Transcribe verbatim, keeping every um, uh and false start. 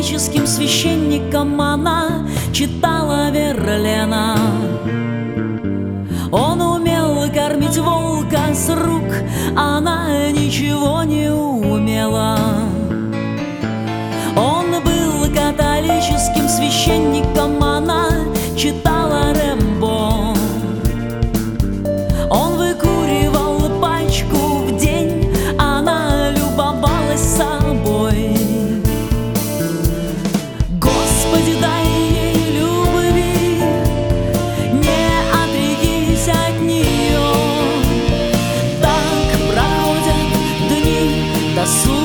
католическим священником она читала Верлена. Он умел кормить волка с рук, она ничего не умела. Он был католическим священником, она читала Рэмбо. Он выкуривал пачку в день, она любовалась собой. Господи, дай ей любви, не отрекись от нее. Так проходят дни досуга.